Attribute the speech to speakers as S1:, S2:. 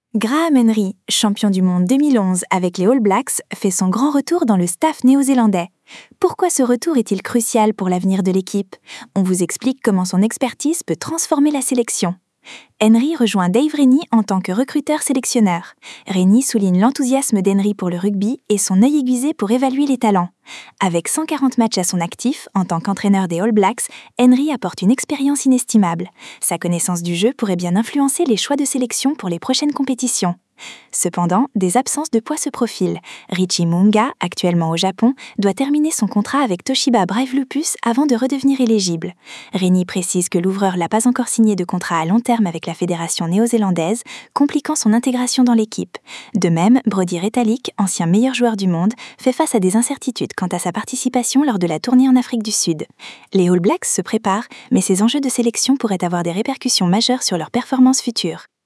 S1: Graham Henry, champion du monde 2011 avec les All Blacks, fait son grand retour dans le staff néo-zélandais. Pourquoi ce retour est-il crucial pour l'avenir de l'équipe? On vous explique comment son expertise peut transformer la sélection. Henry rejoint Dave Rennie en tant que recruteur-sélectionneur. Rennie souligne l'enthousiasme d'Henry pour le rugby et son œil aiguisé pour évaluer les talents. Avec 140 matchs à son actif, en tant qu'entraîneur des All Blacks, Henry apporte une expérience inestimable. Sa connaissance du jeu pourrait bien influencer les choix de sélection pour les prochaines compétitions. Cependant, des absences de poids se profilent. Richie Mo'unga, actuellement au Japon, doit terminer son contrat avec Toshiba Brave Lupus avant de redevenir éligible. Rennie précise que l'ouvreur n'a pas encore signé de contrat à long terme avec la fédération néo-zélandaise, compliquant son intégration dans l'équipe. De même, Brodie Retallick, ancien meilleur joueur du monde, fait face à des incertitudes quant à sa participation lors de la tournée en Afrique du Sud. Les All Blacks se préparent, mais ces enjeux de sélection pourraient avoir des répercussions majeures sur leur performance future.